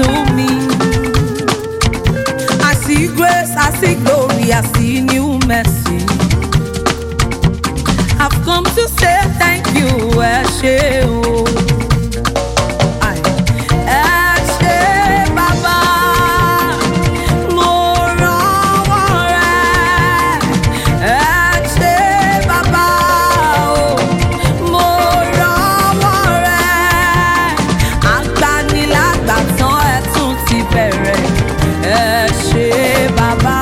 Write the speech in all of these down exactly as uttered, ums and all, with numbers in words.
to me. I see grace, I see glory, I see new mercy. I've come to say thank you, ẹ ṣé o. Ẹ ṣé bàbá, mo rọ́wọ́ rẹ̀. Ẹ ṣé bàbá o, mo rọ́wọ́ rẹ̀. Agbanilágbàtàn ẹ tún ti bẹ̀rẹ̀. Ẹ ṣé bàbá.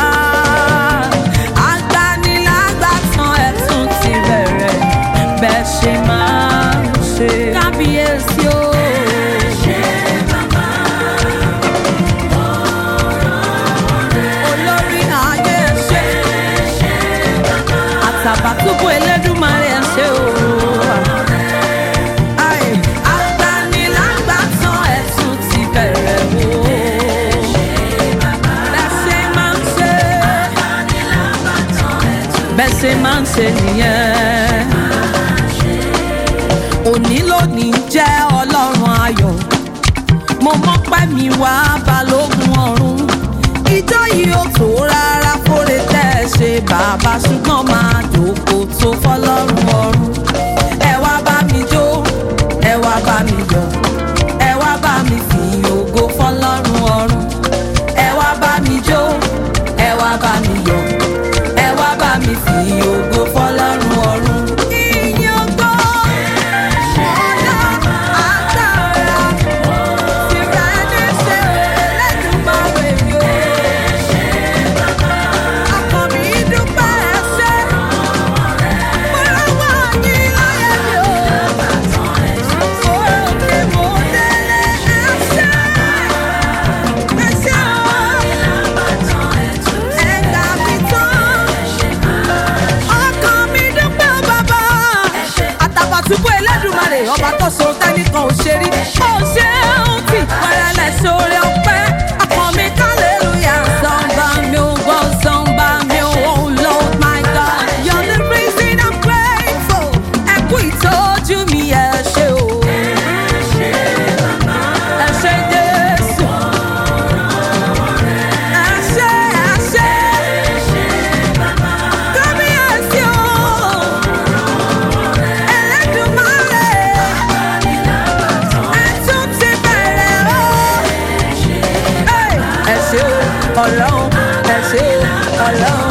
Agbanilágbàtàn ẹ tún ti bẹ̀rẹ̀. Bẹ́ẹ̀ ṣe máa ń ṣe. Kábíyèsí o. Olórí ayé ẹ ṣé. Àtàbàtúbú Elédùmarè ẹ ṣé o. Ai, agbanilágbàtàn ẹ tún ti bẹ̀rẹ̀ o. Bẹ́ẹ̀ ṣe máa ń ṣe. Bẹ́ẹ̀ ṣe máa ń ṣe nìyẹn. Òní lónìí jẹ́ ọlọ́run ayọ̀. Mo mọ́pẹ́ mi wá balógun ọ̀run. Ijó yìí ò tó rárá fóre tẹ́ ẹ ṣe bàbá ṣùgbọ́n máa dòkò tó fọlọ́run ọ̀run. Ẹ wá bá mi jó, ẹ wá bá mi yọ̀, ẹ wá bá mi fi ògo fọlọ́run ọ̀run. Ẹ wá bá mi jó, ẹ wá bá mi yọ̀, ẹ wá bá mi fi ògo fọlọ́run ọ̀run. Ìyìn ògo, ọlá, agbára, tìrẹ ní ṣe Elédùmarè mi o. Ọkàn mi dúpẹ́ ẹ ṣé. Mo rọ́wọ́ yín láyé mi o. Òkè mo délé ẹ ṣé. Ẹ ṣé o. Ẹ gbà mí tán. Ọkàn mi dúpẹ́ bàbá. Àtàbàtúbú Elédùmarè ọba tó so tẹ́nìkan ò ṣe rí. Ó ṣe ń fi pẹ̀lẹ́ sórí ọpẹ́. Ọkàn mi hallelujah. Sọ́nba mi ò gbọ́, sọ́nba mi ò oh Lord my God. You're the reason I'm grateful. Ẹ kú ìtọ́jú mi ẹ ṣé o. Ẹ ṣé Jésù. Ẹ ṣé, ẹ ṣé. Kábíyèsí o. Elédùmarè. Ẹ tún ti bẹ̀rẹ̀ o. Ẹ ṣé o, Ọlọ́run. Ẹ ṣé o, Ọlọ́run.